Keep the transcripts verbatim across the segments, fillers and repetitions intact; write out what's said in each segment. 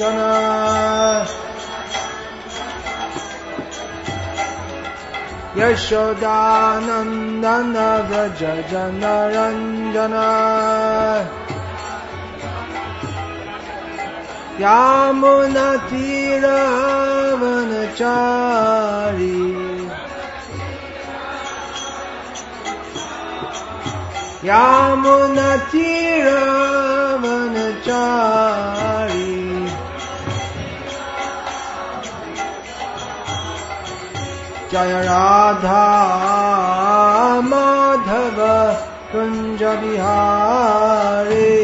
Yashodanandana Vraja Janaranjana Yamunatira Vanachari Yamunatira Vanachari Jaya Radha Madhava Kunja Bihari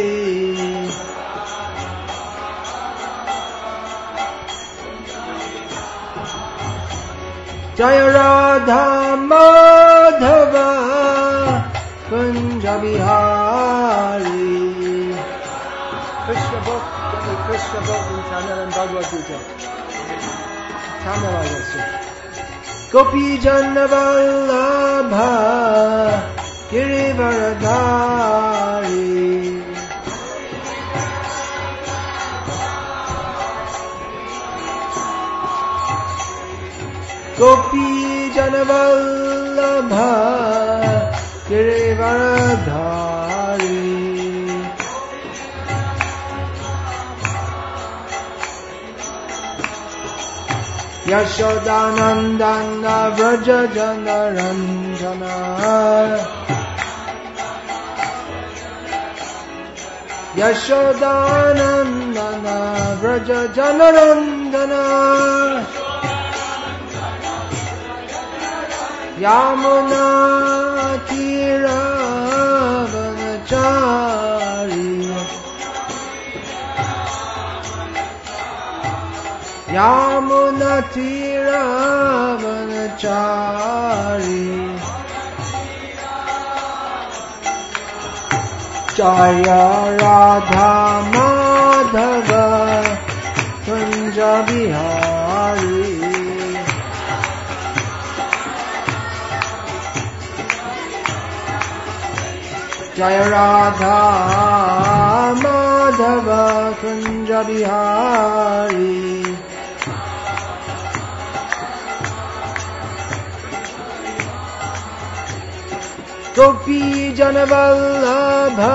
Jaya Radha Madhava Kunja Bihari. Krishna book, the Krishna book in Tamil and Bhagavad Gita. Tamil, I will say. Gopi Jana Vallabha Girivaradhari Gopi Jana Vallabha Girivaradhari Yashodanandana Vraja Janaranjana Yashodanandana Vraja Janaranjana Yamuna Tira Vanachari Yamuna Tira Vanachari Jaya Radha Madhava Kunja Bihari Jaya Radha Madhava Kunja Bihari Gopi Jana Vallabha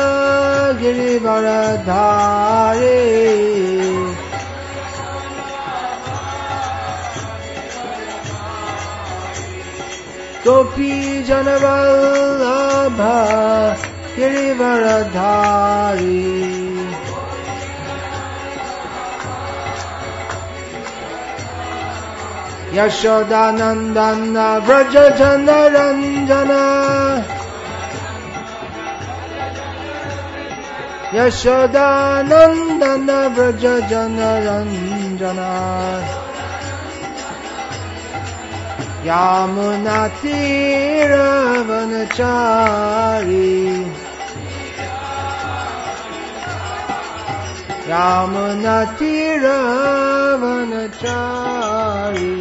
Girivaradhari Gopi Jana Vallabha Girivaradhari Yashodanandana Vraja Janaranjana Yashodanandana Vraja Janaranjana Yamunatira Vanachari Yamunatira Vanachari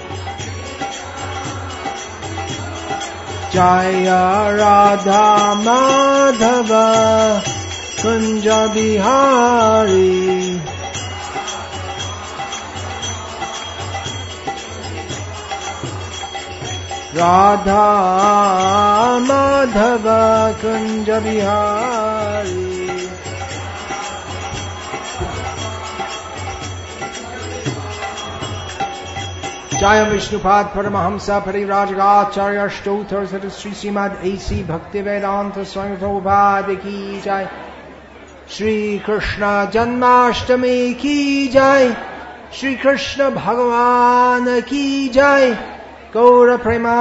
Jaya Radha Madhava Kunja Bihari Radha Madhava Kunja Bihari Jaya Vishnupad Paramahamsa Parivrajagacharya Shtotar Sri Srimad A C Bhaktivedanta Swami Prabhupada Ki Jai Shri Krishna Janmashtami Ki Jai Shri Krishna Bhagavan Ki Jai Gaura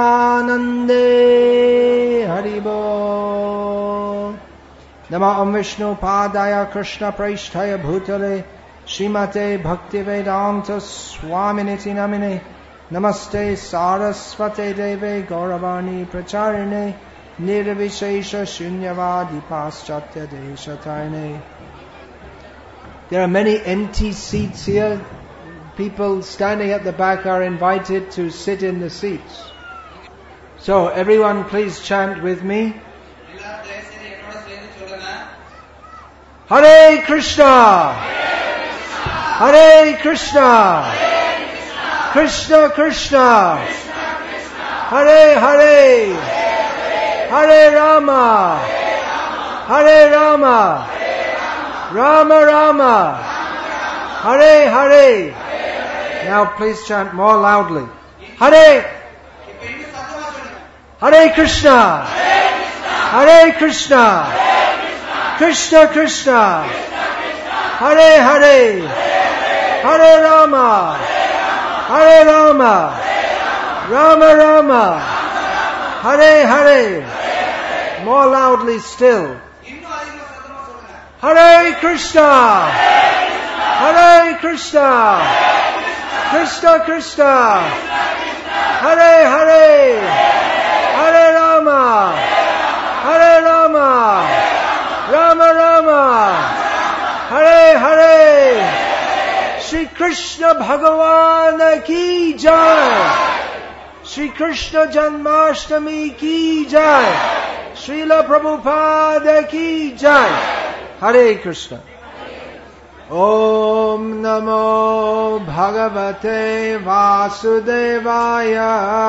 Premanande Haribo Nama Om Vishnu Padaya Krishna Praishtaya Bhutale Srimate Bhaktivedanta Swaminiti Namine Namaste Sarasvate Deve Gauravani Pracharine Nirvishesha Shunyavadi Paschatya Deshatarne. There are many empty seats here. People standing at the back are invited to sit in the seats. So everyone please chant with me. Hare Krishna! Hare Krishna! Hare Krishna, Krishna Krishna, Hare Hare, Hare Rama, Hare Rama, Rama Rama, Hare Hare. Now please chant more loudly. Hare, Hare Krishna, Hare Krishna, Krishna Krishna, Hare Hare, Hare Rama, Hare Rama, Rama Rama, Hare Hare. More loudly still. Hare Krishna, Hare Krishna, Krishna Krishna, Hare Hare, Hare Rama, Hare Rama, Rama Rama, Hare Hare. Shri Krishna Bhagavan ki jai. Shri Krishna Janmashtami ki jai. Srila Prabhupada ki jai. Hare Krishna. Om Namo Bhagavate Vasudevaya.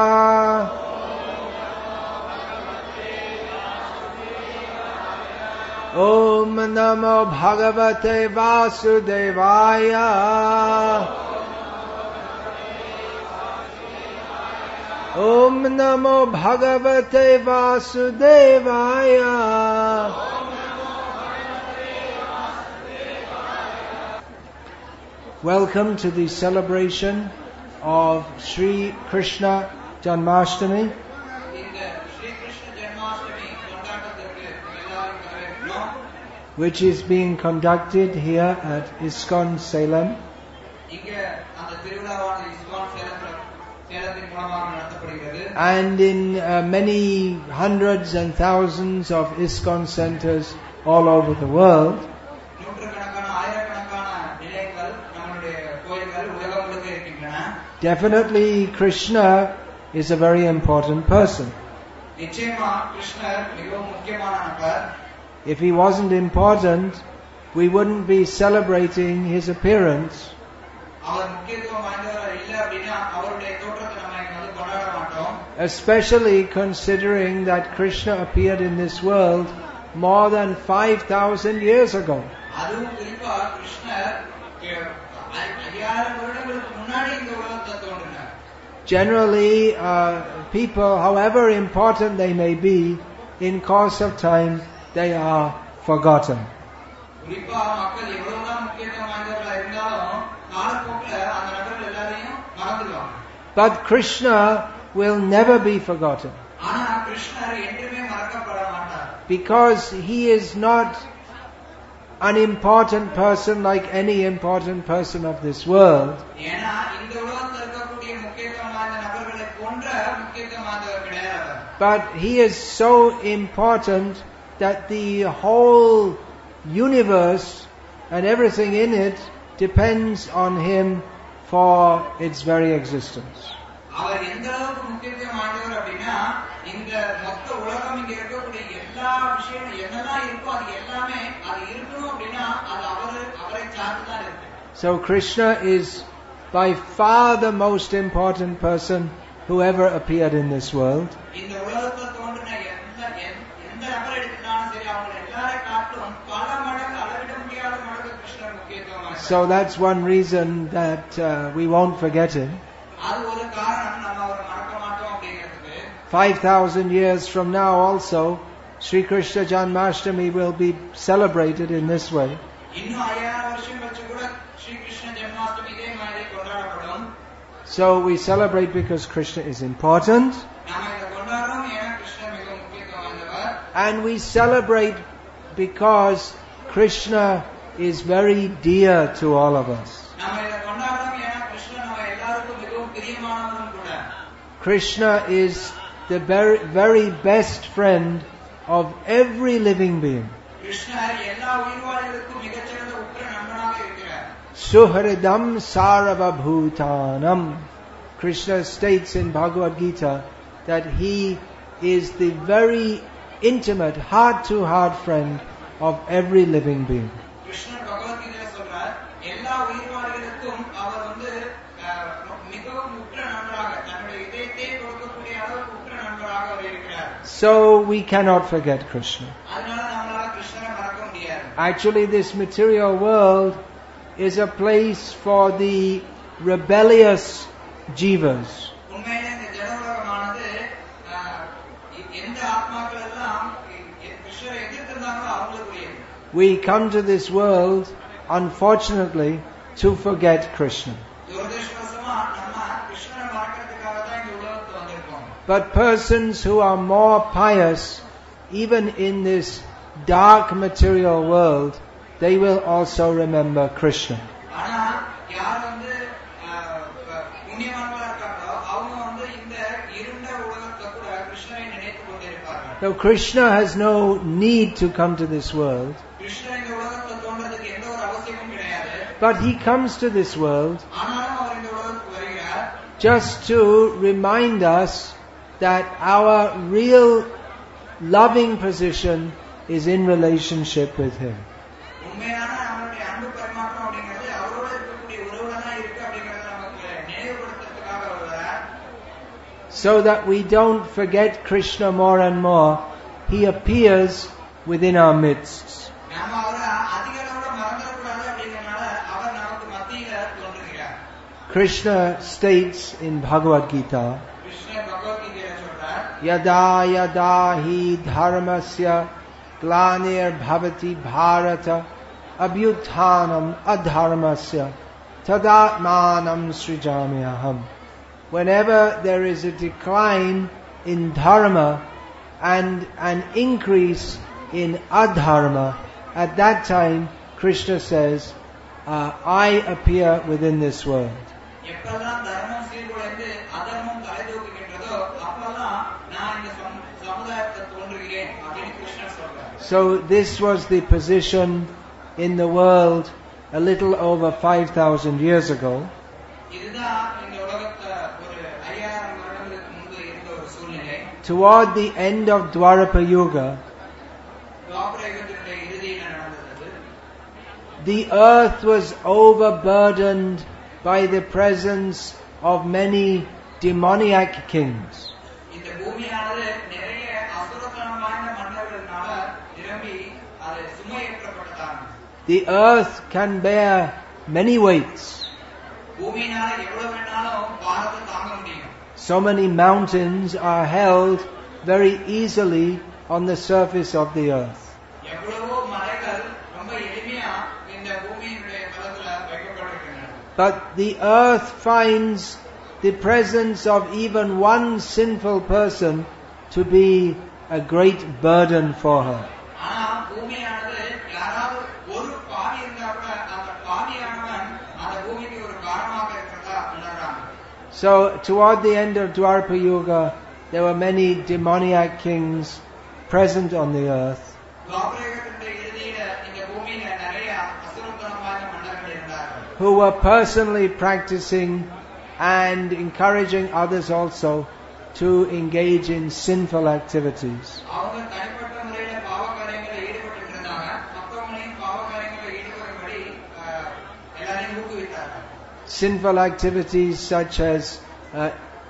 Om Namo Bhagavate Vasudevaya. Om Namo Bhagavate Vasudevaya. Welcome to the celebration of Sri Krishna Janmashtami, which is being conducted here at ISKCON Salem. And in uh, many hundreds and thousands of ISKCON centers all over the world. Definitely Krishna is a very important person. If he wasn't important, we wouldn't be celebrating his appearance. Especially considering that Krishna appeared in this world more than five thousand years ago. Generally, uh, people, however important they may be, in course of time, they are forgotten. But Krishna will never be forgotten. Because he is not an important person like any important person of this world. But he is so important that the whole universe and everything in it depends on him for its very existence. So Krishna is by far the most important person who ever appeared in this world. So that's one reason that uh, we won't forget him. Five thousand years from now also, Sri Krishna Janmashtami will be celebrated in this way. So we celebrate because Krishna is important. And we celebrate because Krishna is very dear to all of us. Krishna is the very, very best friend of every living being. Suhridam Sarvabhutanam. Krishna states in Bhagavad Gita that he is the very intimate, heart-to-heart friend of every living being. உயிர்வாளிகளுக்கும் அவர் வந்து மிகவும் உற்ற நண்பராக தன்னுடைய இதயத்தை கொடுக்கக்கூடிய அளவுக்கு உற்ற நண்பராக அவர் இருக்கிறார். So we cannot forget Krishna. அதனால நம்மளால கிருஷ்ணரை மறக்க முடியாது. Actually, this material world is a place for the rebellious jivas. உண்மையிலே இந்த ஜட உலகமானது எந்த ஆத்மாக்கள் எல்லாம் கிருஷ்ணரை எதிர்த்திருந்தாங்களோ அவங்களுக்குரியது. We come to this world, unfortunately, to forget Krishna. But persons who are more pious, even in this dark material world, they will also remember Krishna. So Krishna has no need to come to this world, but he comes to this world just to remind us that our real loving position is in relationship with him. So that we don't forget Krishna more and more, he appears within our midst. Krishna states in Bhagavad Gita, Yada yada hi dharmasya glanir bhavati bharata abhyuthanam adharmasya tadatmanam srijamyaham. Whenever there is a decline in dharma and an increase in adharma, at that time Krishna says, uh, I appear within this world. So this was the position in the world a little over five thousand years ago. Toward the end of Dwarapa Yuga, the earth was overburdened by the presence of many demoniac kings. The earth can bear many weights. So many mountains are held very easily on the surface of the earth. But the earth finds the presence of even one sinful person to be a great burden for her. So, toward the end of Dwarapa Yuga, there were many demoniac kings present on the earth. Who were personally practicing and encouraging others also to engage in sinful activities. Sinful activities such as uh,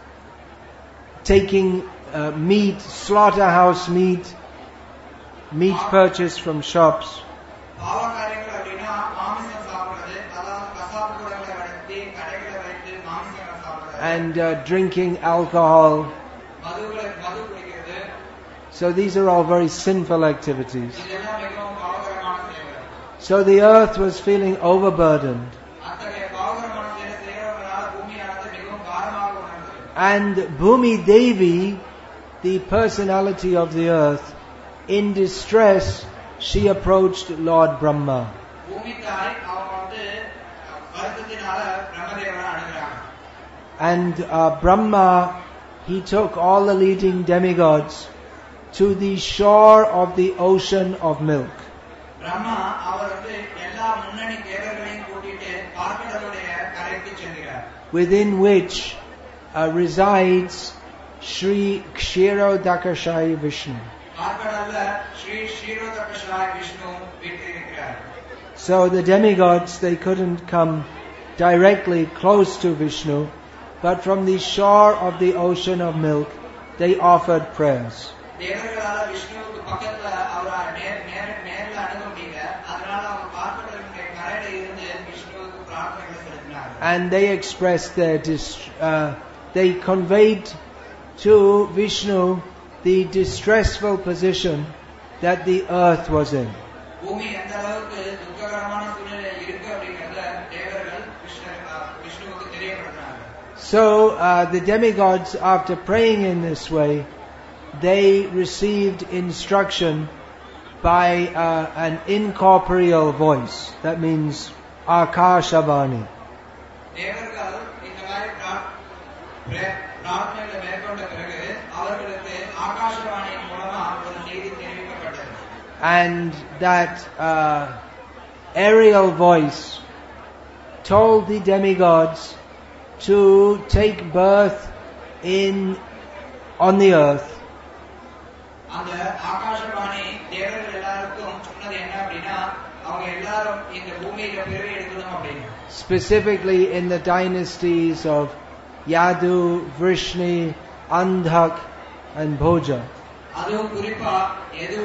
taking uh, meat, slaughterhouse meat, meat purchased from shops, and uh, drinking alcohol. So these are all very sinful activities. So the earth was feeling overburdened. And Bhumi Devi, the personality of the earth, in distress, she approached Lord Brahma. And uh, Brahma, he took all the leading demigods to the shore of the ocean of milk. Within which uh, resides Sri Kshirodakashayi Vishnu. So the demigods, they couldn't come directly close to Vishnu, but from the shore of the ocean of milk, they offered prayers. தேவர்களால விஷ்ணுவுக்கு பக்கத்துல அவர நேர் நேர் நேர்ல அணுக முடியல. அதனால அவங்க பார்க்கடலுடைய கரையில இருந்து விஷ்ணுவுக்கு பிரார்த்தனைகளை செலுத்தினார்கள். And they expressed their dist- uh, they conveyed to Vishnu the distressful position that the earth was in. பூமி எந்த அளவுக்கு துக்ககரமான சூழ்நிலையில் இருக்கு அப்படிங்கறத தேவர்கள் விஷ்ணுவுக்கு தெரியப்படுத்தினார்கள். So uh, the demigods, after praying in this way, they received instruction by uh, an incorporeal voice. That means Akashavani. தேவர்கள் இந்த மாதிரி பிரார்த்தனைகளை மேற்கொண்ட பிறகு அவர்களுக்கு ஆகாசவாணியின் மூலமா ஒரு செய்தி தெரிவிக்கப்பட்டது. And that uh, aerial voice told the demigods to take birth in on the earth. அந்த ஆகாசவாணி தேவர்கள் எல்லாருக்கும் சொன்னது என்ன அப்படின்னா அவங்க எல்லாரும் இந்த பூமியில பிறவி எடுக்கணும் அப்படின்னு. Specifically in the dynasties of Yadu, Vrishni, Andhak and Bhoja. அதுவும் குறிப்பா எது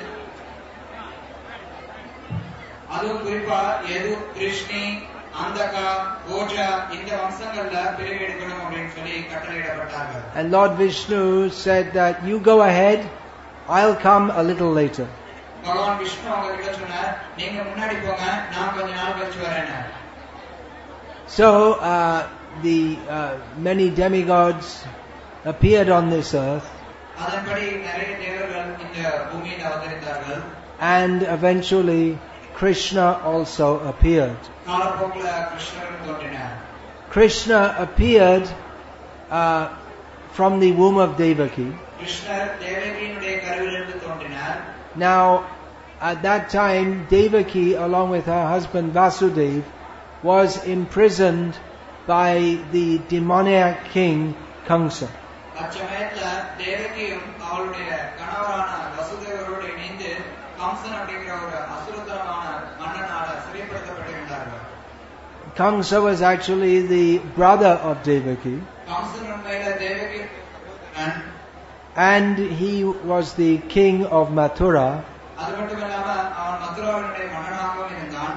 அதுவும் குறிப்பா எது கிருஷ்ணி அந்தகா போஜா இந்த வம்சங்கள்ல பிறவி எடுக்கணும் அப்படின்னு சொல்லி கட்டளையிடப்பட்டார்கள். And Lord Vishnu said that you go ahead, I'll come a little later. பகவான் விஷ்ணு அவங்க கிட்ட சொன்னார், நீங்க முன்னாடி போங்க, நான் கொஞ்ச நாள் கழிச்சு வரேன். So uh, the uh, many demigods appeared on this earth. அதன்படி நிறைய தேவர்கள் இந்த பூமியில் அவதரித்தார்கள். And eventually Krishna also appeared. காலப்போக்கில் கிருஷ்ணரும் தோன்றினார். Krishna appeared uh, from the womb of Devaki. கிருஷ்ணர் தேவகியினுடைய கருவிலிருந்து தோன்றினார். Now, at that time, Devaki, along with her husband Vasudev, was imprisoned by the demoniac king Kamsa. அச்சமயத்துல தேவகியும் அவளுடைய கணவரான வசுதேவரோடு இணைந்து கம்சன் அப்படிங்கிற ஒரு அசுரத்தனமான மன்னனால சிறைப்படுத்தப்பட்டிருந்தார்கள். Kamsa was actually the brother of Devaki. Kamsan உண்மையில Devaki and he was the king of Mathura. அது மட்டுமில்லாம அவன் மதுராவினுடைய மன்னனாகவும் இருந்தான்.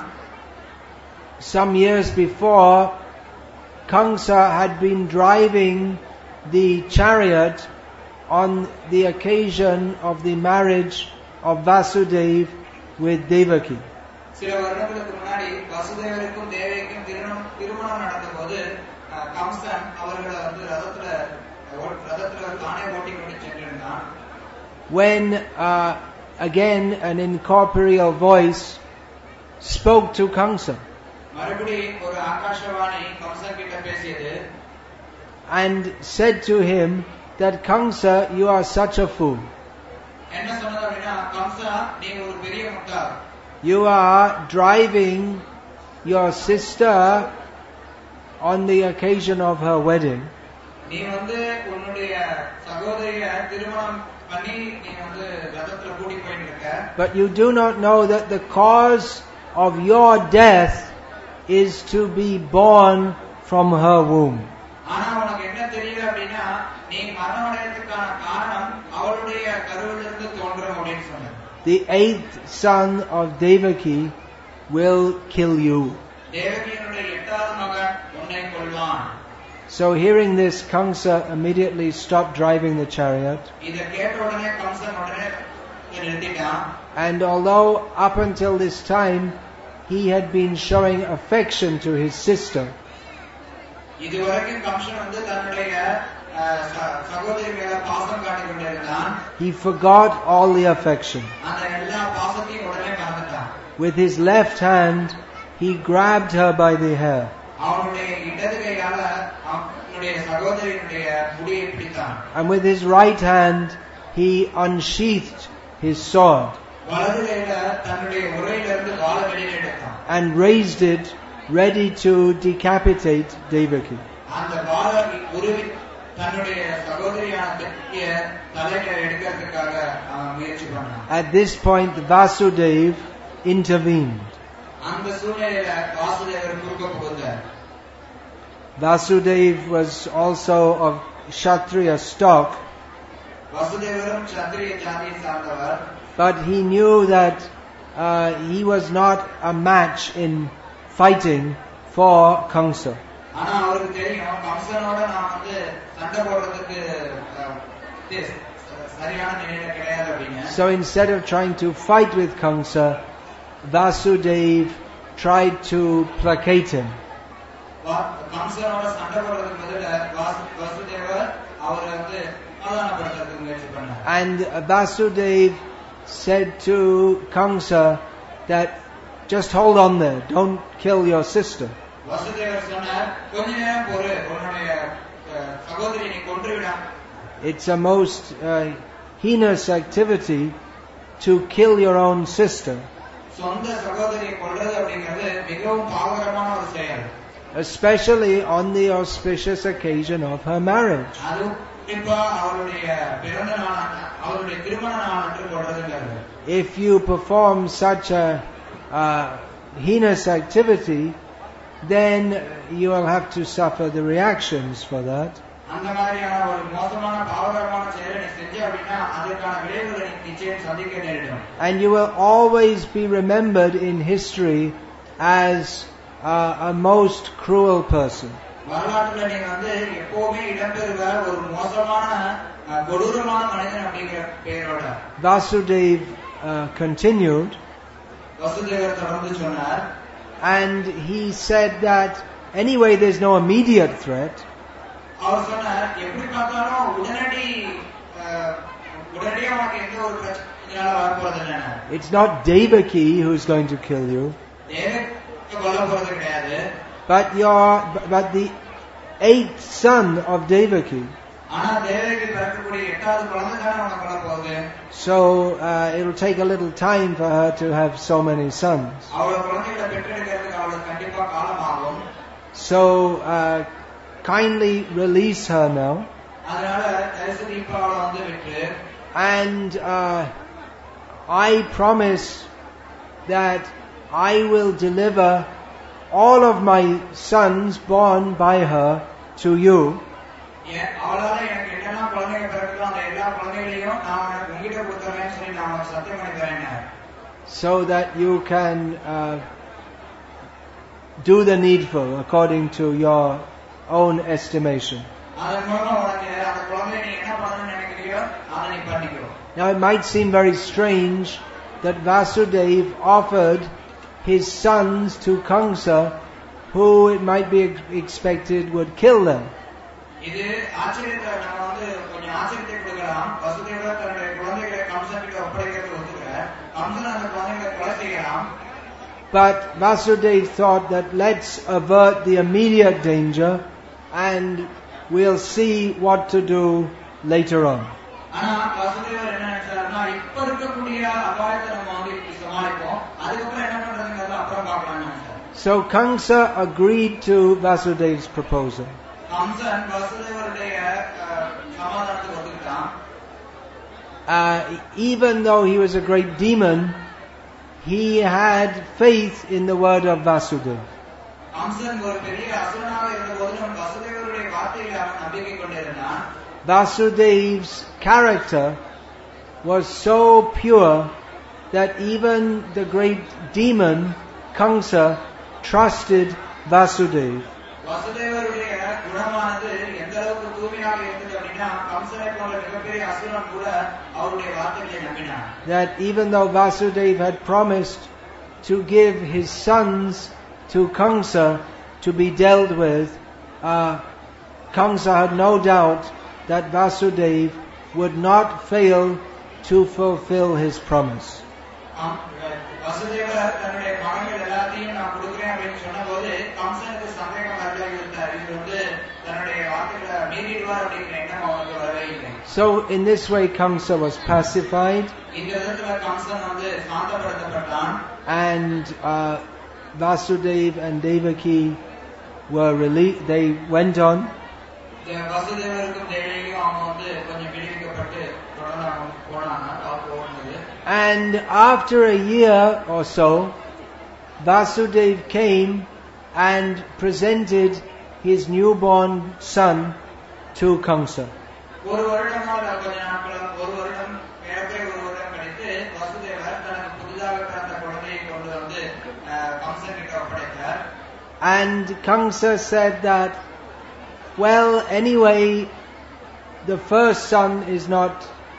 Some years before, Kamsa had been driving the chariot on the occasion of the marriage of Vasudev with Devaki. சில வருடங்களுக்கு முன்னாடி வசுதேவருக்கும் தேவகிக்கும் திருமணம் நடந்தபோது கம்சன் அவர்களை வந்து ரதத்துல ரதத்துல தானே ஓட்டிக்கொண்டு சென்றிருந்தான். When uh, again an incorporeal voice spoke to Kamsa. மறுபடி ஒரு ஆகாசவாணி கம்சன் கிட்ட பேசியது. And said to him that Kamsa, you are such a fool. என்ன சொன்னது அப்படின்னா, கம்சா நீ ஒரு பெரிய முட்டாள். You are driving your sister on the occasion of her wedding. நீ வந்து உன்னுடைய சகோதரிய திருமணம் பண்ணி நீ வந்து ரதத்துல கூட்டி போயிட்டு இருக்க. But you do not know that the cause of your death is to be born from her womb. ஆனா உனக்கு என்ன தெரியல அப்படின்னா, நீ மரணம் அடையறதுக்கான காரணம் அவளுடைய கருவிலிருந்து தோன்றும் அப்படின்னு சொன்னார். The eighth son of Devaki will kill you. தேவகியினுடைய எட்டாவது மகன் உன்னை கொல்வான். So hearing this, Kamsa immediately stopped driving the chariot. இத கேட்ட உடனே கம்சன் உடனே நிறுத்திட்டான். And although up until this time he had been showing affection to his sister, இதுவரைக்கும் கம்சன் வந்து தன்னுடைய சகோதரி மேல பாசம் காட்டிக் கொண்டிருந்தான். he forgot all the affection. அந்த எல்லா பாசத்தையும் உடனே மறந்துட்டான். With his left hand he grabbed her by the hair. அவனுடைய இடது கையால அவனுடைய சகோதரியினுடைய முடியை பிடித்தான். And with his right hand he unsheathed his sword. வலது கையில தன்னுடைய உரையிலிருந்து வாளை வெளியே எடுத்தான். And raised it ready to decapitate Devaki. அந்த வாளை உருவி தன்னுடைய சகோதரியான தேவகியை தலையில எடுக்கிறதுக்காக அவன் முயற்சி பண்ணான். At this point Vasudev intervened. அந்த சூழ்நிலையில வாசுதேவர் குறுக்க புகுந்தார். Vasudev was also of Kshatriya stock, வசுதேவரும் சத்திரிய ஜாதியை சார்ந்தவர். but he knew that uh, he was not a match in fighting for Kamsa. ஆனா அவருக்கு தெரியும் கம்சனோட நான் வந்து சண்டை போடுறதுக்கு சரியான நிலையில கிடையாது அப்படின்னு. So instead of trying to fight with Kamsa, Vasudev tried to placate him. கம்சனோட சண்டை போடுறதுக்கு பதிலா வசுதேவர் அவரை வந்து சமாதானப்படுத்துறதுக்கு முயற்சி பண்ணார். And Vasudev said to Kamsa that just hold on there, don't kill your sister. Vasudevar சொன்னார் கொஞ்ச நேரம் பொறு, உன்னுடைய சகோதரியை நீ கொன்றுவிடா. It's a most uh, heinous activity to kill your own sister, சொந்த சகோதரியை கொல்றது அப்படிங்கிறது மிகவும் பாவகரமான ஒரு செயல், especially on the auspicious occasion of her marriage. அது குறிப்பா அவருடைய பிறந்த நாள், அவருடைய திருமண நாள் அன்று கொல்றதுங்கிறது. If you perform such a uh, heinous activity, then you will have to suffer the reactions for that. அந்த மாதிரியான ஒரு மோசமான பாவகரமான செயலை நீ செஞ்ச அப்படின்னா அதற்கான விளைவுகளை நீ நிச்சயம் சந்திக்க நேரிடும். And you will always be remembered in history as uh, a most cruel person. வரலாற்றுல நீங்க வந்து எப்பவுமே இடம்பெறுவ ஒரு மோசமான கொடூரமான மனிதன் அப்படிங்கிற பெயரோட. Vasudev uh, continued, வசுதேவர் தொடர்ந்து சொன்னார், and he said that anyway there's no immediate threat. அவர் சொன்னார் எப்படி பார்த்தாலும் உடனடி உடனடியா உனக்கு எந்த ஒரு பிரச்சனையால வரப்போறது இல்லை. It's not Devaki who is going to kill you, Devaki கொல்ல போறது கிடையாது, but your but the eighth son of Devaki. ஆனா தேவகி பிறக்கக்கூடிய எட்டாவது குழந்தை தானே உனக்கு கொல்ல போகுது. So uh, it will take a little time for her to have so many sons. அவளோட குழந்தைகளை பெற்றெடுக்கிறதுக்கு அவளுக்கு கண்டிப்பா காலம் ஆகும். So uh, kindly release her now. அதனால தயவுசெய்து இப்ப அவளை வந்து விட்டு. And uh, I promise that I will deliver all of my sons born by her to you. அவளால எனக்கு என்னென்ன குழந்தைங்க பிறகுதோ அந்த எல்லா குழந்தைகளையும் நான் உங்ககிட்ட கொடுத்துறேன்னு சொல்லி நான் சத்தியம் பண்ணி தரேன். So that you can uh, do the needful according to your own estimation. Now it might seem very strange that Vasudev offered his sons to Kamsa, who it might be expected would kill them. But Vasudev thought that let's avert the immediate danger and we'll see what to do later on. So Kamsa agreed to Vasudev's proposal. Uh, even though he was a great demon, he had faith in the word of Vasudev. Vasudev's character was so pure that even the great demon Kamsa trusted Vasudev. That even though Vasudev had promised to give his sons to Kamsa to be dealt with, uh, Kamsa had no doubt that Vasudev would not fail to fulfill his promise. So in this way Kamsa was pacified, and uh, Vasudev and Devaki were released. They went on. And after a year or so, Vasudev came and presented his newborn son to Kamsa. ஒரு வருடம் கொஞ்ச நாட்கள் ஒரு வருடம் ஏழரை ஒரு வருடம் கழித்து வசுதேவர் தனக்கு புதிதாக பிறந்த குழந்தையை கொண்டு வந்து கம்சன் கிட்ட ஒப்படைத்தார். And Kamsa said that, well, anyway, the first son is not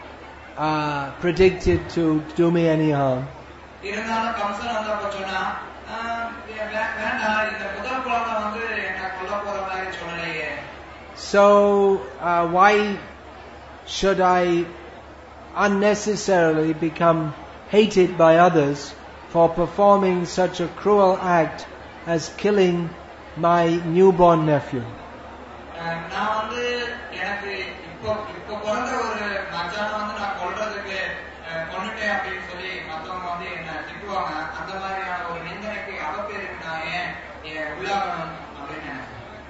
uh, predicted to do me any harm. இருந்தாலும் கம்சன் வந்து அப்ப சொன்னா, வேண்டாம், இந்த முதல் குழந்தை வந்து என்ன கொல்ல போற மாதிரி சொல்லலையே. So uh, why should I unnecessarily become hated by others for performing such a cruel act as killing my newborn nephew? நான் வந்து எனக்கு இப்போ இப்போ பிறந்த ஒரு மச்சான வந்து நான் கொல்றதுக்கு கொன்னுட்டேன் அப்படின்னு சொல்லி மத்தவங்க வந்து என்ன திட்டுவாங்க. அந்த மாதிரியான ஒரு நிந்தனைக்கு அவப்பேருக்கு நான் ஏன் உள்ளாகணும் அப்படின்னு நினைக்கிறேன்.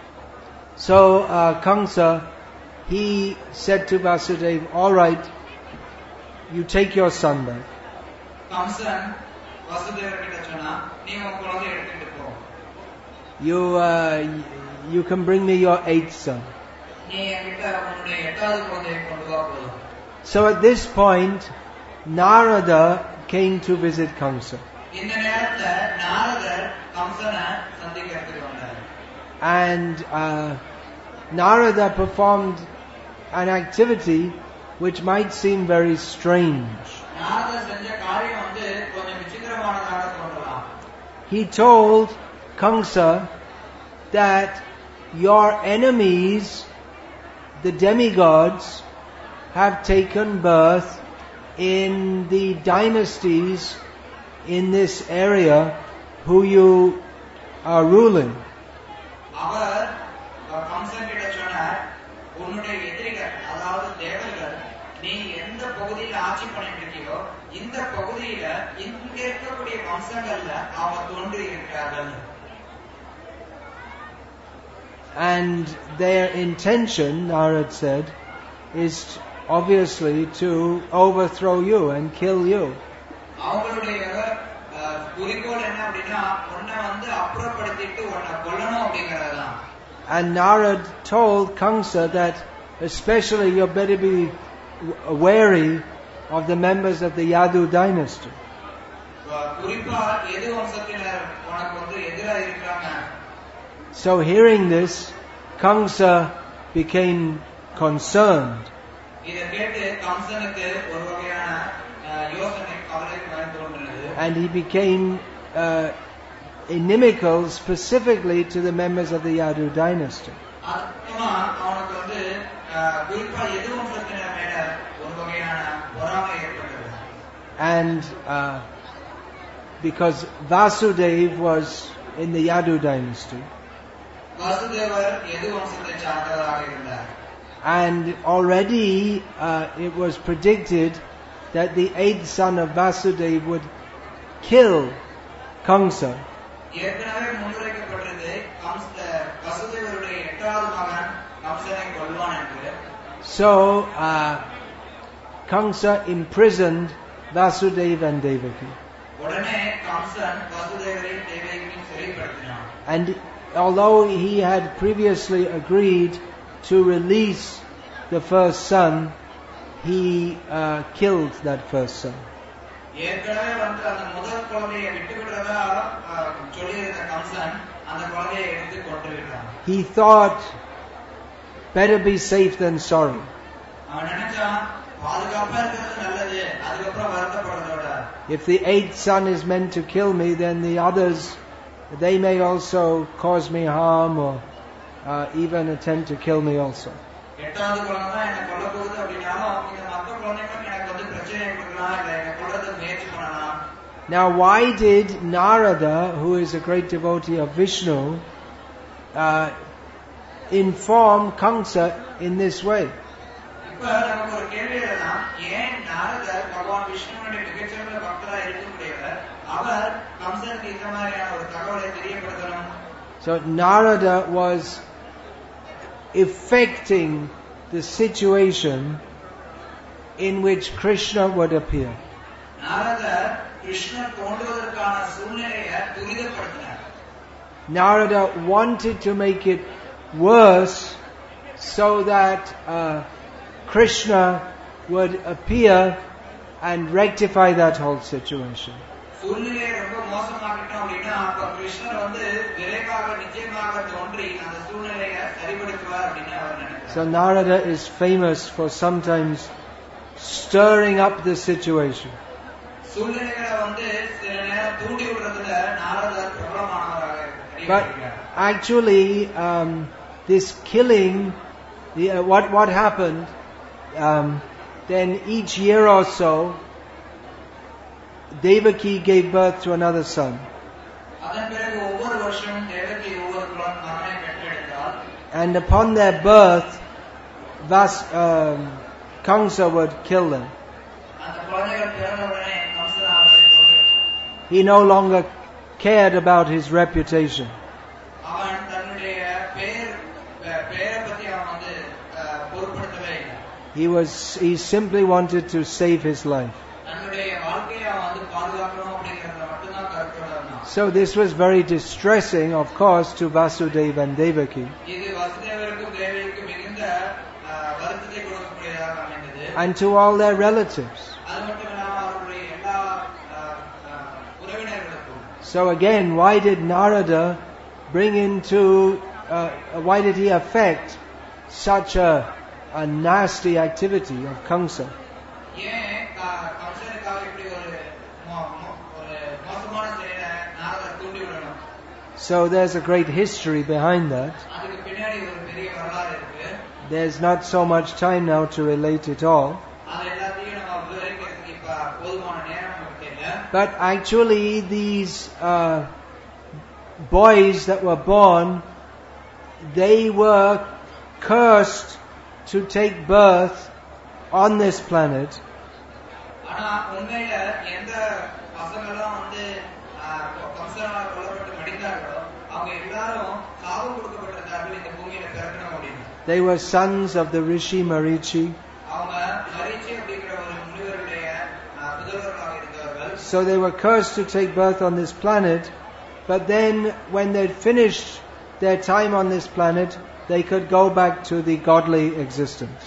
So uh, Kamsa, he said to Vasudeva, all right, you take your son back. Kamsan Vasudevar கிட்ட சொன்னா, நீ உன் குழந்தையை எடுத்துட்டு போ. You uh, you can bring me your eighth son. நீ என்கிட்ட உன்னுடைய எட்டாவது குழந்தையை கொண்டு வா போதும். So at this point, Narada came to visit Kamsa. இந்த நேரத்துல நாரதர் கம்சனை சந்திக்கிறதுக்கு வந்தார். And uh, Narada performed an activity which might seem very strange. நாரதர் செஞ்ச காரியம் வந்து கொஞ்சம் விசித்திரமானதாக தோன்றலாம். He told Kamsa that your enemies, the demigods, have taken birth in the dynasties in this area who you are ruling. அவர் கம்சன் கிட்ட சொன்னார், உன்னுடைய எதிரிகள் அதாவது தேவர்கள் நீ எந்த பகுதியில் ஆட்சி பண்ணிட்டு இருக்கியோ இந்த பகுதியில இங்க இருக்கக்கூடிய வம்சங்கள்ல அவங்க தோன்றி இருக்கிறார்கள். And their intention, Narad said, is obviously to overthrow you and kill you. அவங்களுடைய குறிக்கோள் என்ன அப்படின்னா உன்னை வந்து அப்புறப்படுத்திட்டு உன்னை கொல்லணும் அப்படிங்கறதுதான். And Narad told Kamsa that especially you better be wary of the members of the Yadu dynasty. குறிப்பா எது வம்சத்தினர் உனக்கு வந்து எதிராக இருக்காங்க. So hearing this, Kamsa became concerned. இத கேட்டு கம்சனுக்கு ஒரு வகையான யோசனை கவலைக்கு வந்து And he became uh, inimical specifically to the members of the Yadu dynasty. அதுமா அவனுக்கு வந்து குறிப்பா எது வம்சத்தினர் மேல ஒரு வகையான பொறாமை ஏற்பட்டது. And uh, because Vasudeva was in the Yadu dynasty, Vasudevar எது வம்சத்தை சார்ந்தவராக இருந்தார். and already uh, it was predicted that the eighth son of Vasudeva would kill Kamsa. ஏற்கனவே முன்னுரைக்கப்பட்டது வசுதேவருடைய எட்டாவது மகன் கம்சனை கொல்வான் என்று. So uh, Kamsa imprisoned Vasudeva and Devaki. உடனே Kamsan வசுதேவரையும் தேவகியையும் சிறைப்படுத்தினான். And although he had previously agreed to release the first son, he uh, killed that first son. ஏற்கனவே வந்து அந்த முதல் குழந்தையை விட்டுவிடுறதா சொல்லியிருந்த கம்சன் அந்த குழந்தையை எடுத்து கொண்டு விட்டான். He thought, better be safe than sorry. அவன் நினைச்சான் பாதுகாப்பா இருக்கிறது நல்லது, அதுக்கப்புறம் வருத்தப்படுறதோட. If the eighth son is meant to kill me, then the others, they may also cause me harm or uh, even attempt to kill me also. எட்டாவது குழந்தை தான் என்ன கொல்ல போகுது அப்படின்னாலும் இந்த மற்ற குழந்தைகளும் எனக்கு வந்து பிரச்சனை கொடுக்கலாம், இல்லை என்ன கொல்றது முயற்சி பண்ணலாம். Now why did Narada, who is a great devotee of Vishnu, uh, inform Kamsa in this way? இப்ப நமக்கு ஒரு கேள்வி எல்லாம், ஏன் நாரதர் பகவான் விஷ்ணுனுடைய மிகச்சிறந்த பக்தரா இருக்கக்கூடியவர் அவர் கம்சனுக்கு இந்த மாதிரியான ஒரு தகவலை தெரியப்படுத்தணும்? So Narada was effecting the situation in which Krishna would appear. நாரதர் கிருஷ்ணர் தோன்றுவதற்கான சூழ்நிலையை துரிதப்படுத்தினார். Narada wanted to make it worse so that uh, Krishna would appear and rectify that whole situation. சூழ்நிலையை ரொம்ப மோசமாக்கிட்டோம் அப்படின்னா அப்ப கிருஷ்ணர் வந்து விரைவாக நிச்சயமாக தோன்றி அந்த சூழ்நிலையை சரிபடுத்துவார் அப்படின்னு அவர் நினைக்கிறார். So Narada is famous for sometimes stirring up the situation. சூழ்நிலைகளை வந்து சில நேரம் தூண்டி விடுறதுல நாரதர் பிரபலமானவராக இருக்கிறார். But actually um, this killing, the, uh, what what happened, um, then each year or so Devaki gave birth to another son. And upon their birth, Vas, um, Kamsa would kill them. He no longer cared about his reputation. He was, he simply wanted to save his life. So this was very distressing, of course, to Vasudeva and Devaki. And to all their relatives. So again, why did Narada bring into, uh, why did he affect such a, a nasty activity of Kamsa? So there's a great history behind that. There's not so much time now to relate it all. But actually these uh, boys that were born, they were cursed to take birth on this planet. They were sons of the Rishi Marichi. So they were cursed to take birth on this planet, but then when they'd finished their time on this planet, they could go back to the godly existence.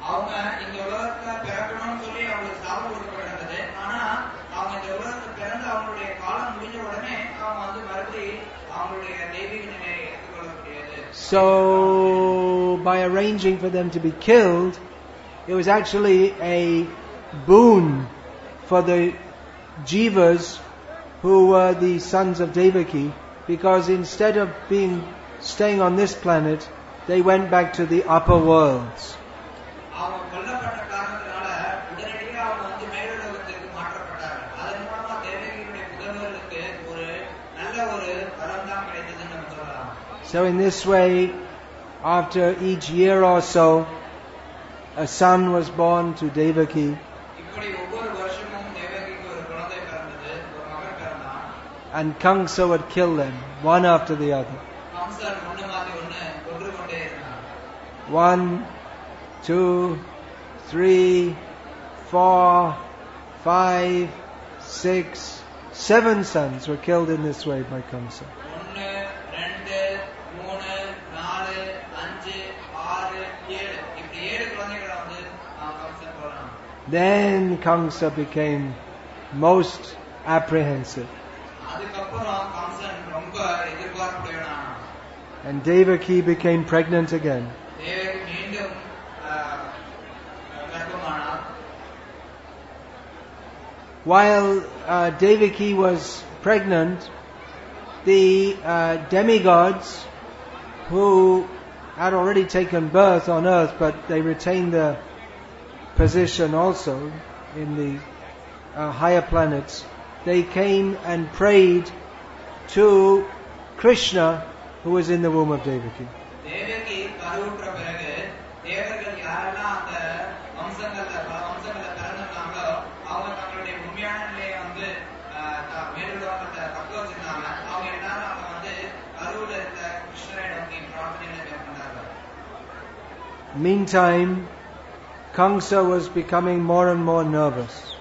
So, by arranging for them to be killed, it was actually a boon for the jivas who were the sons of Devaki, because instead of being staying on this planet, they went back to the upper worlds. So in this way, after each year or so, a son was born to Devaki. And Kamsa would kill them, one after the other. One, two, three, four, five, six, seven sons were killed in this way by Kamsa. Then Kamsa became most apprehensive. And Devaki became pregnant again. While uh, Devaki was pregnant, the uh, demigods who had already taken birth on earth, but they retained their position also in the uh, higher planets, they came and prayed to Krishna, who was in the womb of Devaki. Meantime, Kamsa was becoming more and more nervous.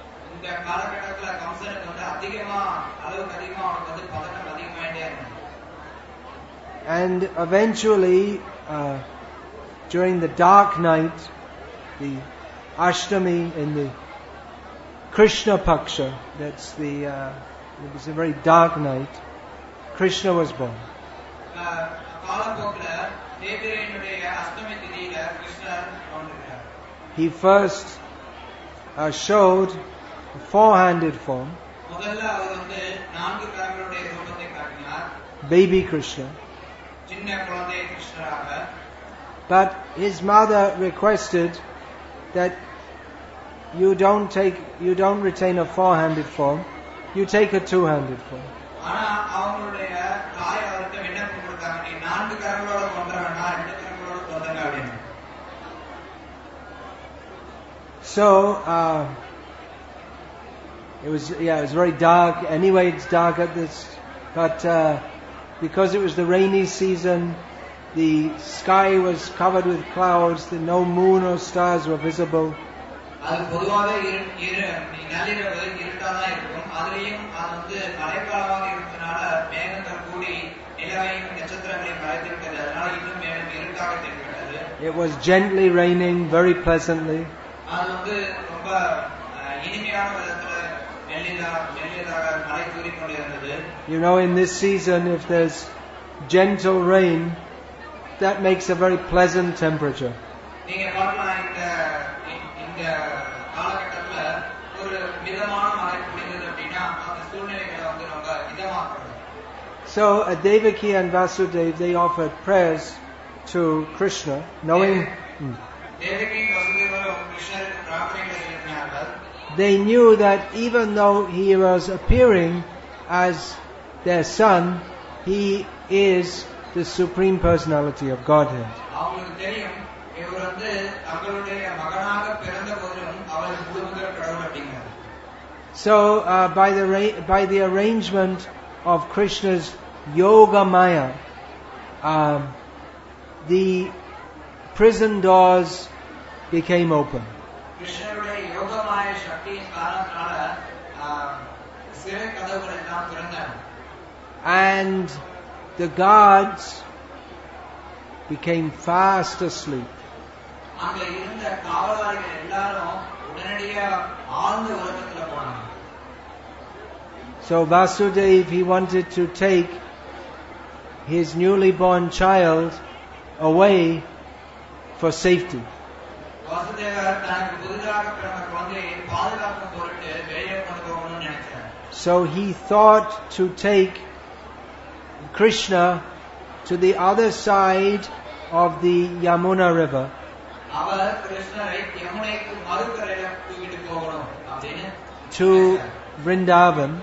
And eventually, uh, during the dark night, the Ashtami in the Krishna Paksha, that's the, uh, it was a very dark night, Krishna was born. He first uh, showed a four-handed form, baby Krishna. But his mother requested that you don't take, you don't retain a four-handed form, you take a two-handed form. So uh, it was, yeah, it was very dark. Anyway, it's dark at this, but uh, because it was the rainy season, the sky was covered with clouds. The no moon or stars were visible. It was gently raining, very pleasantly. You know, in this season, if there's gentle rain, that makes a very pleasant temperature. So, uh, Devaki and Vasudeva, they offered prayers to Krishna, knowing hmm, they knew that even though he was appearing as their son, he is the Supreme Personality of Godhead. So, uh, by the ra- by the arrangement of Krishna's Yoga Maya, um, the prison doors became open. And the guards became fast asleep. So Vasudeva, he wanted to take his newly born child away for safety. So he thought to take Krishna to the other side of the Yamuna river, to Vrindavan,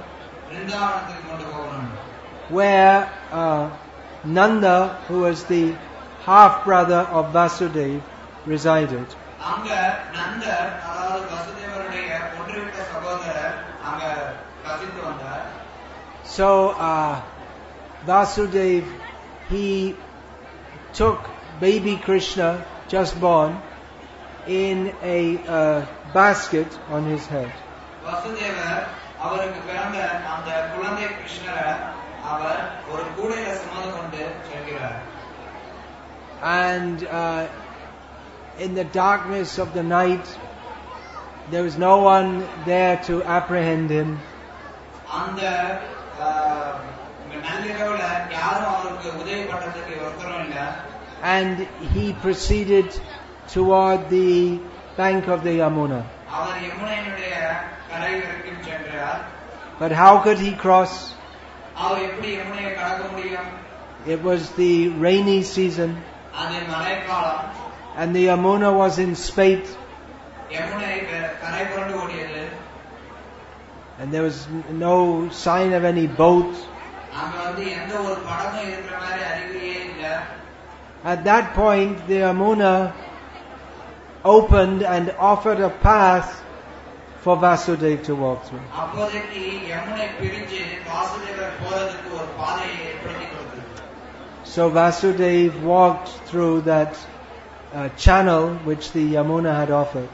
where uh, Nanda, who was the half-brother of Vasudeva, resided. So uh, Vasudeva, he took baby Krishna, just born, in a uh, basket on his head. And uh, in the darkness of the night, there was no one there to apprehend him. And he proceeded toward the bank of the Yamuna. But how could he cross? It was the rainy season, and the Yamuna was in spate, and there was no sign of any boat. At that point, the Yamuna opened and offered a path for Vasudeva to walk through. So Vasudeva walked through that uh, channel which the Yamuna had offered.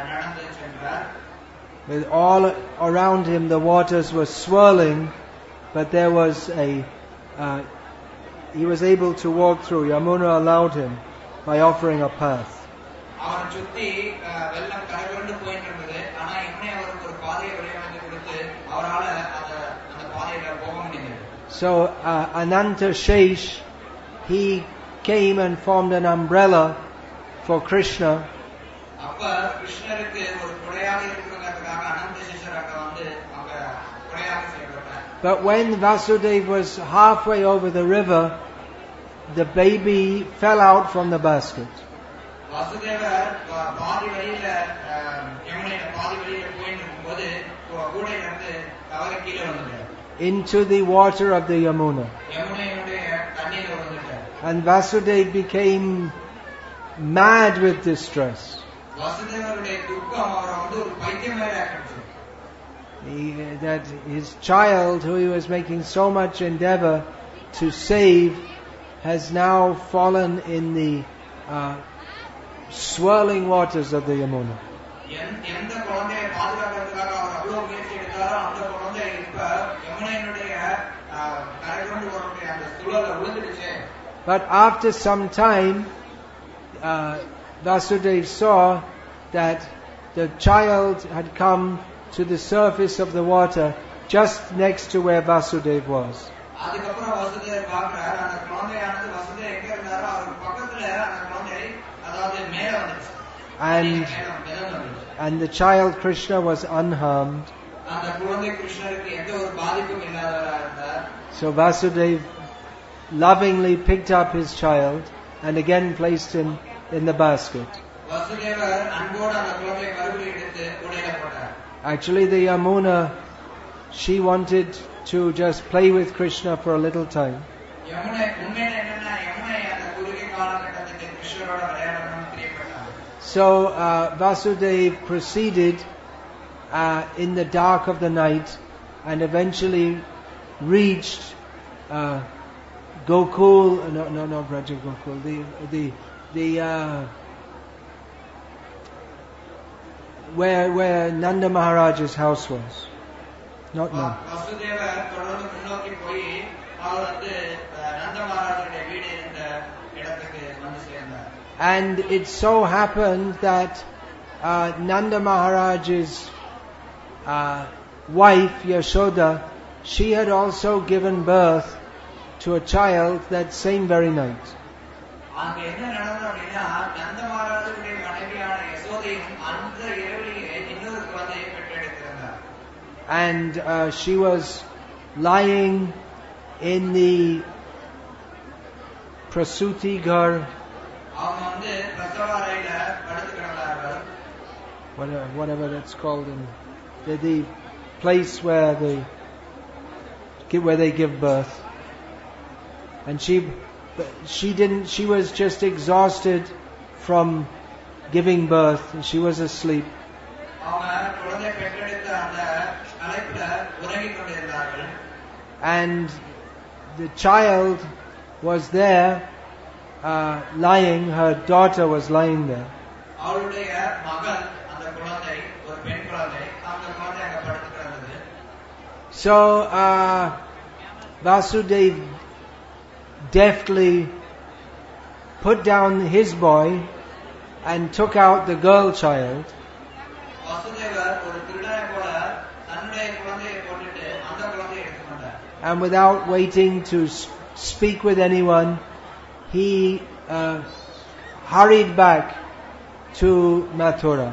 With all around him the waters were swirling, but there was a uh, he was able to walk through. Yamuna allowed him by offering a path. அவரை சுத்தி வெள்ளம் கரைபுரண்டு போயிட்டு இருந்தது. ஆனா யமுனை அவருக்கு ஒரு பாதையை வழிவகுத்து கொடுத்து அவரால அந்த அந்த பாதையில போக முடிந்தது. So uh, Ananta Shesh, he came and formed an umbrella for Krishna. அப்ப கிருஷ்ணருக்கு ஒரு கொடையாக இருக்குங்கிறதுக்காக அனந்த சேஷர் அங்க வந்து அங்க கொடையாக செய்யப்பட்டார். But when Vasudeva was halfway over the river, the baby fell out from the basket. Vasudevar பாதி வழியில யமுனையில பாதி வழியில போயிட்டு இருக்கும்போது கூடையில இருந்து தவறி கீழே வந்துட்டார். Into the water of the Yamuna. யமுனையுடைய தண்ணீர்ல வந்துட்டார். And Vasudeva became mad with distress. வாசுதேவருடைய துக்கம் அவரை வந்து ஒரு பைத்தியம் மாதிரி ஆக்கிடுச்சு. That his child, who he was making so much endeavor to save, has now fallen in the uh, swirling waters of the Yamuna. But after some time, uh, Vasudeva saw that the child had come to the surface of the water just next to where Vasudeva was. And, and the child Krishna was unharmed. So Vasudeva lovingly picked up his child and again placed him in the basket. Actually, the Yamuna, she wanted to just play with Krishna for a little time. So uh, Vasudeva proceeded uh, in the dark of the night and eventually reached uh, Gokul. No, no, no, Braja Gokul. The the the uh, where where Nanda Maharaj's house was. Not now. And it so happened that uh, Nanda Maharaj's uh, wife Yashoda, she had also given birth to a child that same very night. And uh, she was lying in the Prasuti Ghar, whatever, whatever that's called, in the, the place where they where they give birth. And she she didn't. She was just exhausted from giving birth. She was asleep. And the child was there, uh, lying. Her daughter was lying there. So uh, Vasudeva deftly put down his boy and took out the girl child. And without waiting to speak with anyone, he uh, hurried back to Mathura.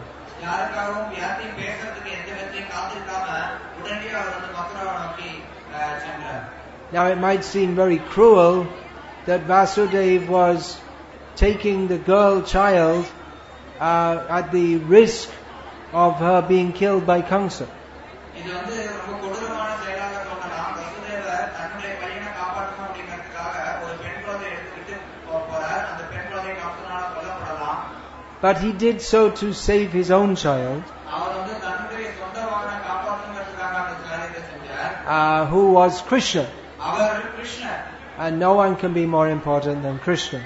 Now it might seem very cruel that Vasudeva was taking the girl child uh, at the risk of her being killed by Kamsa. But he did so to save his own child, uh, who was Krishna. And no one can be more important than Krishna.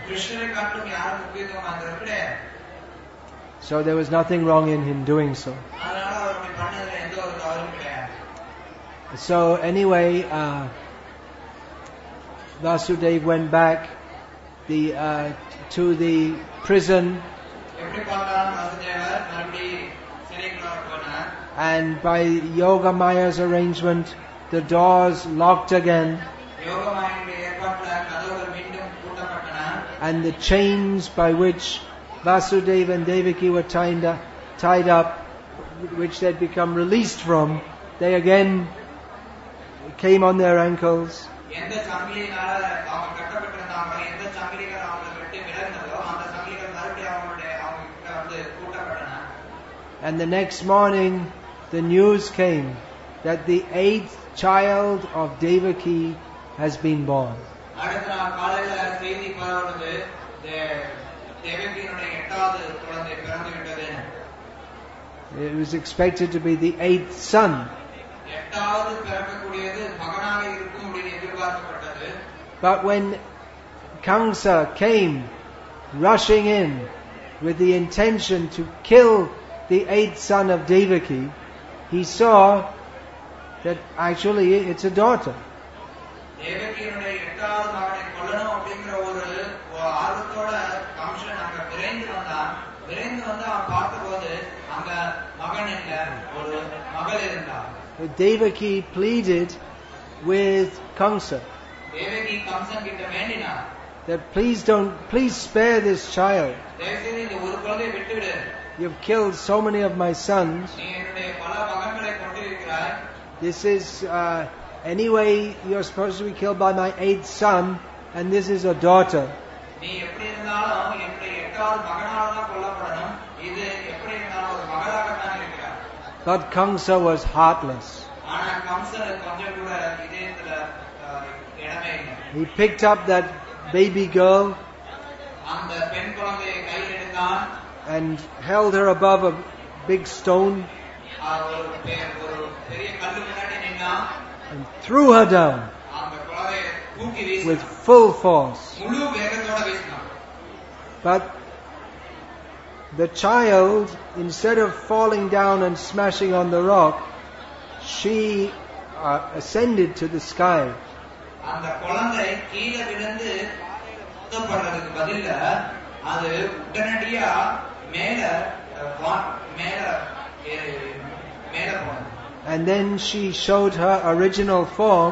So there was nothing wrong in him doing so. So anyway, uh, Vasudeva went back the uh, to the prison, எப்படி பார்த்தாலும் வசுதேவர் மறுபடி சிறைக்குள்ள போனார். and by Yoga Maya's arrangement, the doors locked again, யோகமாயினுடைய ஏற்பாட்டுல கதவுகள் மீண்டும் பூட்டப்பட்டன. and the chains by which Vasudeva and Devaki were tied up, tied up, which they'd become released from, they again came on their ankles. எந்த சங்கிலியினால அவங்க கட்டப்பட்டிருந்தாங்க, எந்த சங்கிலிகள் அவங்களுக்கு விட்டு விலகினதோ அந்த சங்கிலிகள் மறுபடியும் அவங்களுடைய அவங்க கிட்ட வந்து கூட்டப்பட்டன. And the next morning, the news came that the eighth child of Devaki has been born. அடுத்த நாள் காலையில செய்தி பரவுனது, தேவகியினுடைய எட்டாவது குழந்தை பிறந்து விட்டது. It was expected to be the eighth son. எட்டாவது பிறக்கக்கூடியது மகனாக இருக்கும் அப்படின்னு எதிர்பார்க்கப்பட்டது. But when Kamsa came rushing in with the intention to kill the eighth son of Devaki, he saw that actually it's a daughter. தேவகியினுடைய எட்டாவது மகனை கொல்லணும் அப்படிங்கிற ஒரு ஆர்வத்தோட கம்சன் அங்க விரைந்து வந்தான். விரைந்து வந்து அவன் பார்த்தபோது அங்க மகன் இல்ல, ஒரு மகள் இருந்தார். Devaki pleaded with Kamsa Devaki Kamsan கிட்ட வேண்டினார், that please don't, please spare this child. தயவுசெய்து இந்த ஒரு குழந்தையை விட்டுவிடு. You've killed so many of my sons. நீ என்னுடைய பல மகன்களை கொண்டிருக்கிறாய். This is uh, anyway you're supposed to be killed by my eighth son, and this is a daughter. நீ எப்படி இருந்தாலும் என்னுடைய எட்டாவது மகனால தான் கொல்லப்படணும். இது எப்படி இருந்தாலும் ஒரு மகளாக தான் இருக்கிறார். But Kamsa was heartless. ஆனா கம்சனுக்கு கொஞ்சம் கூட இதயத்துல இடமே இல்லை. He picked up that baby girl அந்த பெண் குழந்தையை கையில் எடுத்தான், and held her above a big stone ஒரு பெரிய கல்லு முன்னாடி நின்னான், and threw her down அந்த குழந்தையை தூக்கி வீசினான், with full force. முழு வேகத்தோட வீசினான். But the child, instead of falling down and smashing on the rock, she uh, ascended to the sky. அந்த குழந்தை கீழே விழுந்து குத்தப்படுறதுக்கு பதிலா அது உடனடியா மேல மேல மேல போனது. And then she showed her original form,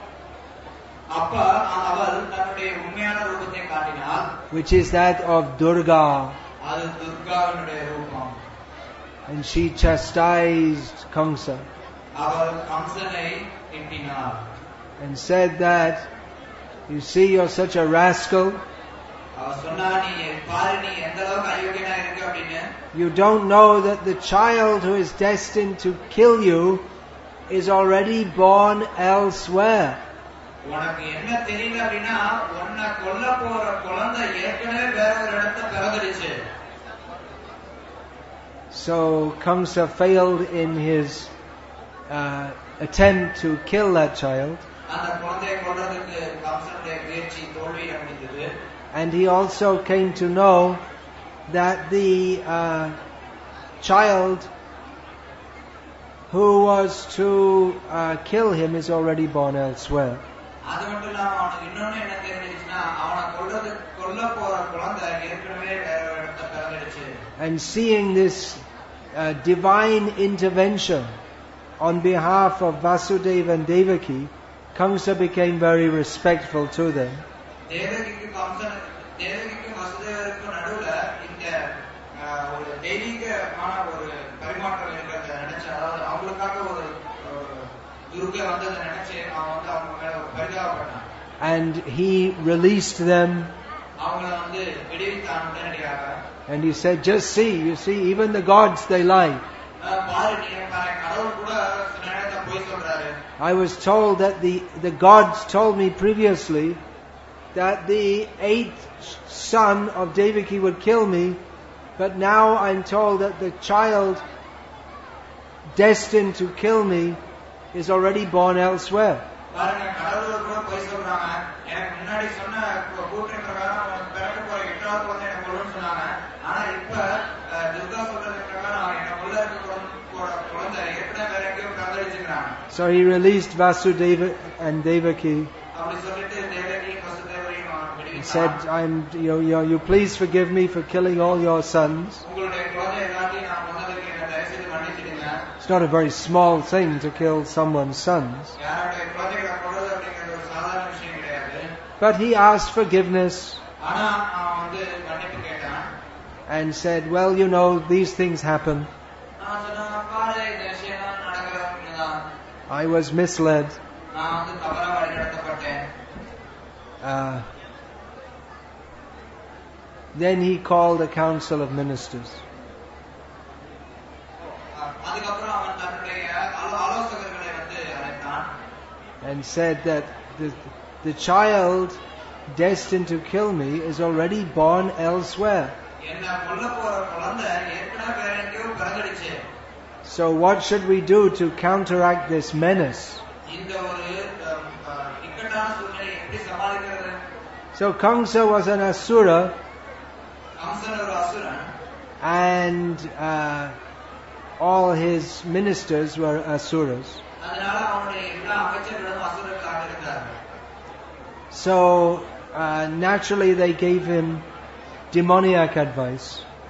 அப்ப அவள் தன்னுடைய உண்மையான ரூபத்தை காட்டினாள், which is that of Durga. அது துர்காவினுடைய ரூபம். And she chastised Kamsa அவள் கம்சனை திட்டினாள் and said that, you see, you're such a rascal. அவள் சொன்னா, நீ பாரு நீ எந்த அளவுக்கு அயோக்கியனா இருக்க அப்படின்னு. You don't know that the child who is destined to kill you is already born elsewhere. உனக்கு என்ன தெரியல அப்படின்னா, உன்னை கொல்ல போற குழந்தை ஏற்கனவே வேற ஒரு இடத்துல பிறந்துடுச்சு. So Kamsa failed in his uh, attempt to kill that child. அந்த குழந்தையை கொல்றதுக்கு கம்சனுடைய முயற்சி தோல்வி அடைந்தது. And he also came to know that the uh, child who was to uh, kill him is already born elsewhere. அது மட்டும் இல்லாம அவனுக்கு இன்னொன்னு என்ன தெரிஞ்சிச்சுன்னா, அவனை கொல்றது கொல்ல போற குழந்தை ஏற்கனவே வேற ஒரு இடத்துல பிறந்துடுச்சு. And seeing this uh, divine intervention on behalf of Vasudeva and Devaki, Kamsa became very respectful to them. தேவகிக்கு Kamsan தேவகிக்கு வசுதேவருக்கு நடுவுல இந்த ஒரு தெய்வீகமான ஒரு பரிமாற்றம் இருக்கிறத நினைச்சு, அதாவது அவங்களுக்காக ஒரு துர்கை வந்ததை நினைச்சு அவன் வந்து அவங்க மேல ஒரு பரிதாபப்பட்டான். And he released them. அவங்கள வந்து விடுவித்தான் உடனடியாக. And he said, just see, you see, even the gods, they lie. பாரு நீ கடவுள் கூட சில நேரத்துல போய் சொல்றாரு. I was told that the, the gods told me previously that the eighth son of Devaki would kill me, but now I'm told that the child destined to kill me is already born elsewhere. பாருங்க கடவுள் கூட போய் சொல்றாங்க. எனக்கு முன்னாடி சொன்ன கூற்று பிரகாரம் பிறக்க போற எட்டாவது குழந்தை எனக்கு கொல்லுன்னு சொன்னாங்க. ஆனா இப்ப துர்கா சொல்றது பிரகாரம் எனக்கு உள்ள இருக்க குழந்தை ஏற்கனவே வேற எங்கேயோ பிறந்தடிச்சுக்கிறாங்க. So he released Vasudeva and Devaki. அப்படி சொல்லிட்டு Devaki He said, "I'm, you know, you, you please forgive me for killing all your sons." It's not a very small thing to kill someone's sons. But he asked forgiveness and said, "Well, you know, these things happen. I was misled." Uh, then he called a council of ministers. And said that the, the child destined to kill me is already born elsewhere. So what should we do to counteract this menace? So Kamsa was an asura, and uh, all his ministers were asuras. So uh, naturally they gave him demoniac advice.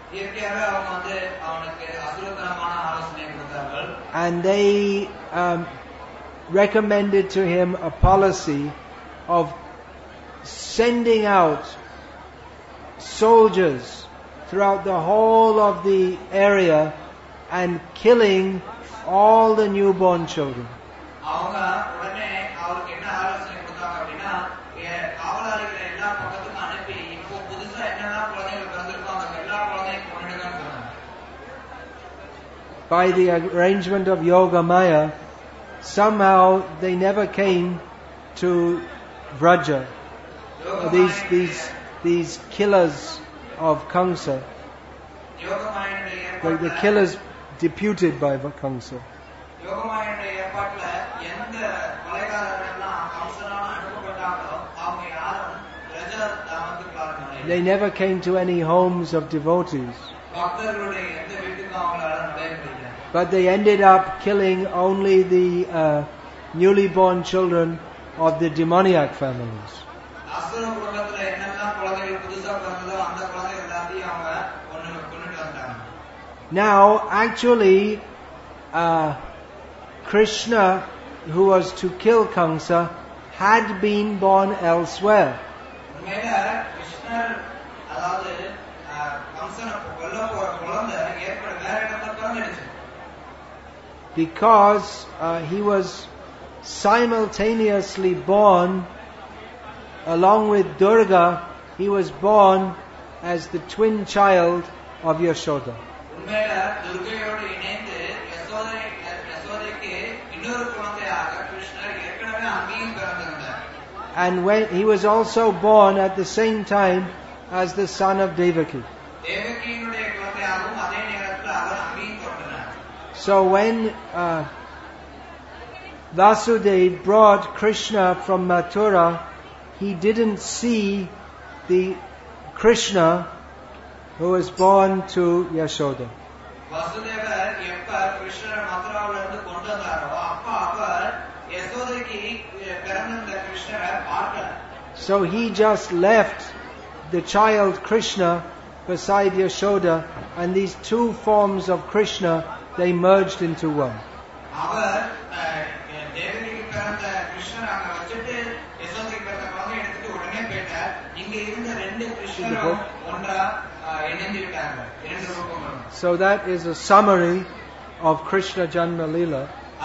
And they um, recommended to him a policy of sending out soldiers throughout the whole of the area and killing all the newborn children. By the arrangement of Yogamaya, somehow they never came to Vraja. These these these killers of Kamsa, the, the killers deputed by Kamsa. They never came to any homes of devotees. But they ended up killing only the uh, newly born children of the demoniac families. Now, actually, uh, Krishna, who was to kill Kamsa, had been born elsewhere. Because uh, he was simultaneously born, along with Durga, he was born as the twin child of Yashoda. And when he was also born at the same time as the son of Devaki. So when uh, Vasudev brought Krishna from Mathura, he didn't see the Krishna who was born to Yashoda. So he just left the child Krishna beside Yashoda, and these two forms of Krishna, they merged into one. So that is a summary of Krishna Janma Leela.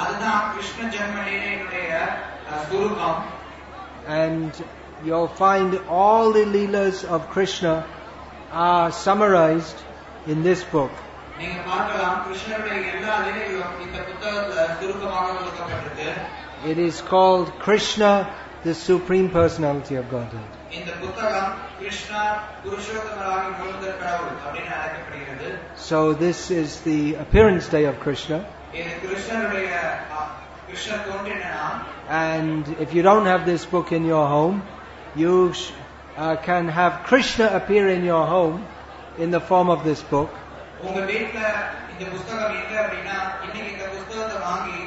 And you'll find all the Leelas of Krishna are summarized in this book. It is called Krishna, the Supreme Personality of Godhead. So this is the appearance day of Krishna. And if you don't have this book in your home, you sh- uh, can have Krishna appear in your home in the form of this book.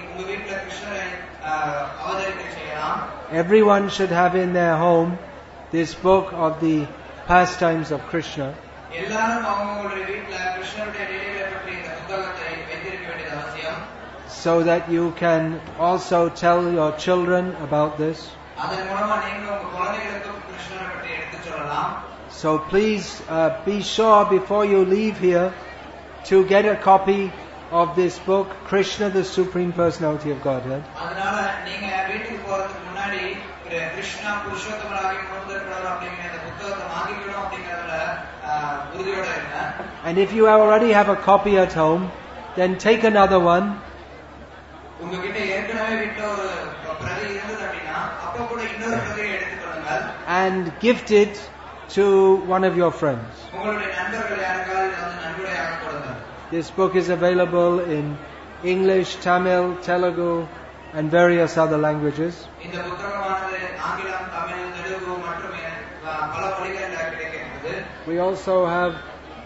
Everyone should have in their home this book of the pastimes of Krishna. எல்லாரும் அவங்களுடைய வீட்ல கிருஷ்ணருடைய லீலைகளை பற்றி இந்த புத்தகத்தை வைத்திருக்க வேண்டியது அவசியம். So that you can also tell your children about this. அதன் மூலமா நீங்க உங்க குழந்தைகளுக்கு கிருஷ்ணரை பற்றி எடுத்துச் சொல்லலாம். So please uh, be sure before you leave here to get a copy of this book, Krishna, the Supreme Personality of Godhead. அதனால நீங்க வீட்டுக்கு போறதுக்கு முன்னாடி கிருஷ்ணா புருஷோத்தமராகிய மூலதேவராக அப்படிங்கிற இந்த புத்தகத்தை வாங்கிக்கணும் அப்படிங்கறதுல உறுதியோட இருங்க. And if you already have a copy at home, then take another one. உங்ககிட்ட ஏற்கனவே வீட்ல ஒரு பிரதி இருந்தது அப்படினா அப்ப கூட இன்னொரு பிரதியை எடுத்துக்கொள்ளுங்க. And gift it to one of your friends. உங்களுடைய நண்பர்கள் யாருக்காவது அந்த நன்கொடையாக கொடுங்க. This book is available in English, Tamil, Telugu, and various other languages. இந்த புத்தகமானது ஆங்கிலம், தமிழ், தெலுங்கு மற்றும் பல மொழிகளில் கிடைக்கிறது. We also have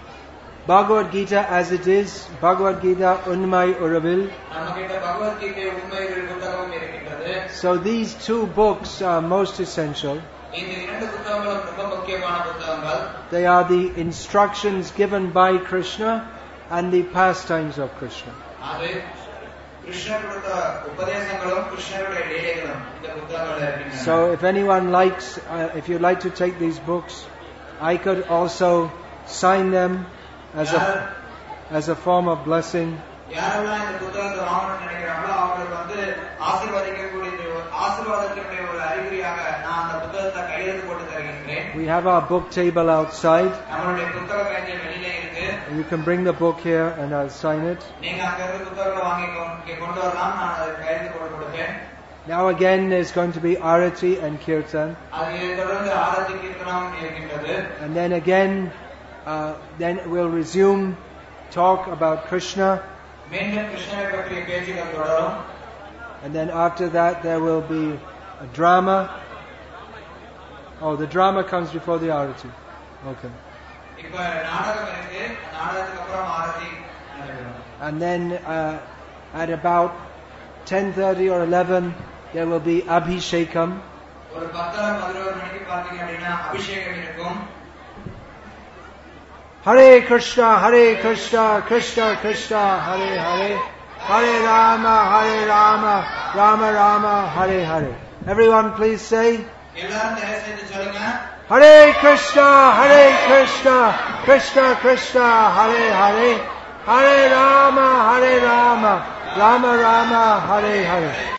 Bhagavad Gita as it is, Bhagavad Gita Unmai Uravil. நம்மகிட்ட பகவத் கீதை உண்மை புத்தகம் இருக்கிறது. So these two books are most essential. இந்த இரண்டு புத்தகங்களும் ரொம்ப முக்கியமான புத்தகங்கள். They are the instructions given by Krishna and the pastimes of Krishna. அது கிருஷ்ணர் கொடுத்த உபதேசங்களும் கிருஷ்ணருடைய லீலைகளும் இந்த புத்தகங்கள்ல இருக்கின்றன. So if anyone likes, uh, if you'd like to take these books, I could also sign them as a as a form of blessing. யாரெல்லாம் இந்த புத்தகத்தை வாங்கணும்னு நினைக்கிறாங்களோ அவங்களுக்கு வந்து ஆசீர்வாதிக்கக்கூடிய ஆசீர்வாதத்தினுடைய ஒரு அறிகுறியாக நான் அந்த புத்தகத்தை கையெழுத்து போட்டு தருகின்றேன். We have our book table outside. நம்மளுடைய புத்தக மேஜை வெளியிலே இருக்கு. You can bring the book here and I'll sign it. நீங்க அங்க இருந்து புத்தகத்தை வாங்கி கொண்டு வரலாம். நான் அதை கையெழுத்து போட்டு கொடுப்பேன். Now again there's going to be Arati and Kirtan. அது தொடர்ந்து ஆரத்தி கீர்த்தனம் இருக்கின்றது. And then again uh, then we'll resume talk about Krishna. மீண்டும் கிருஷ்ணரை பற்றிய பேச்சுகள் தொடரும். And then after that there will be a drama. Oh, the drama comes before the Arati. Okay. இப்ப நாடகம் இருக்கு. நாடகத்துக்கு அப்புறம் ஆரத்தி நடக்கும். And then uh, at about ten thirty or eleven there will be Abhishekam. ஒரு பத்தரை பதினொரு மணிக்கு பாத்தீங்க அப்படினா அபிஷேகம் இருக்கும். Hare Krishna, Hare Krishna, Krishna Krishna, Hare Hare, Hare Rama, Hare Rama, Rama Rama, Hare Hare. Everyone please say, எல்லாரும் தயவு செய்து சொல்லுங்க. Hare Krishna, Hare Krishna, Krishna Krishna, Hare Hare, Hare Rama, Hare Rama, Rama Rama, Hare Hare.